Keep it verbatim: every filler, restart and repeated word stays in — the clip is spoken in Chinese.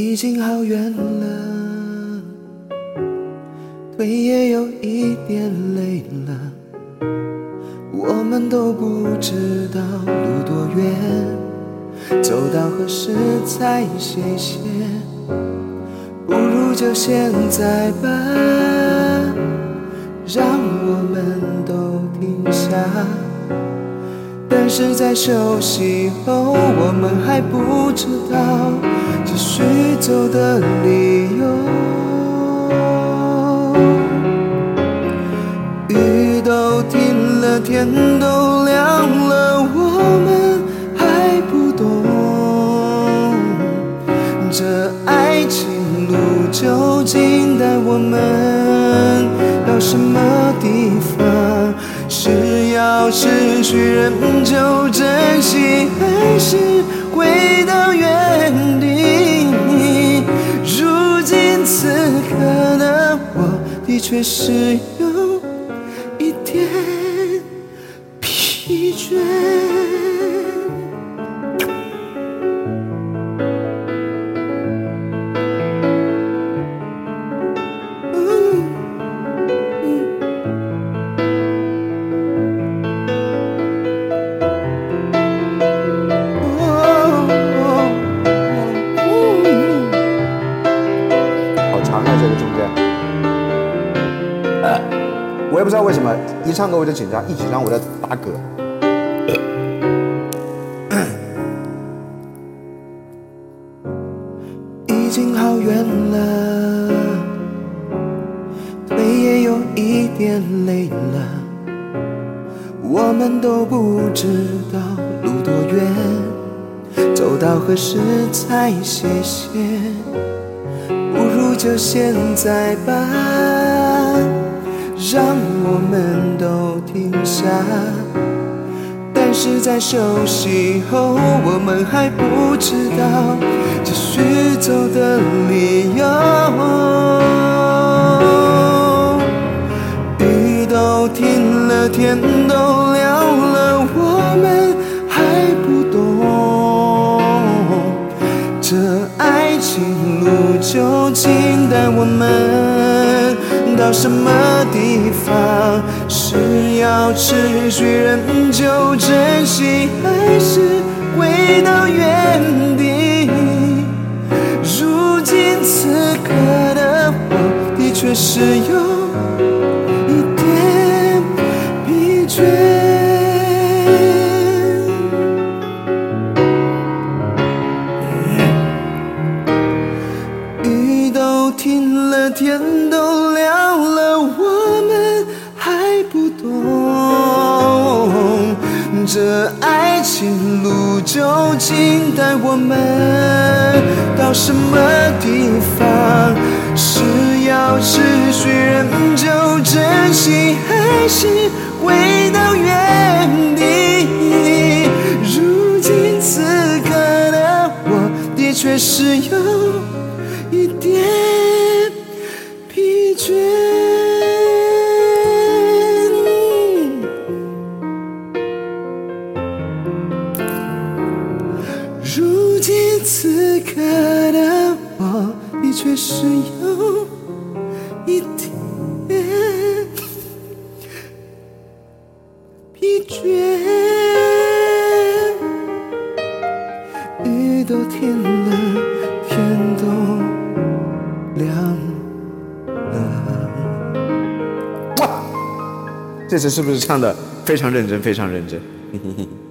已经好远了，腿也有一点累了，我们都不知道路多远，走到何时才歇歇，不如就现在吧，让我们都停下。但是在休息后，我们还不知道继续走的理由。雨都停了，天都亮了，我们还不懂这爱情路究竟带我们到什么地方？是要失去人就珍惜，还是回到原地？如今此刻的我，的确是有一点疲倦。 我也不知道为什么一唱歌我就紧张，一紧张我就打嗝。 已经好远了，腿也有一点累了，我们都不知道路多远，走到何时才歇歇，不如就现在吧，让我们都停下。但是在休息后，我们还不知道继续走的理由。雨都停了，天都亮了，我们还不懂这爱情路究竟带我们到什么地方？是要持续人就珍惜，还是回到原地？如今此刻的我，的确是有一点疲倦。雨都停了，天都亮了，我们还不懂这爱情路究竟带我们到什么地方？是要持续人就珍惜，还是回到原地？如今此刻的我，的确是有一点疲倦。如今此刻的我，的确是有一点疲倦。雨都停了，天都亮了。 哇，这次是不是唱的非常认真，非常认真？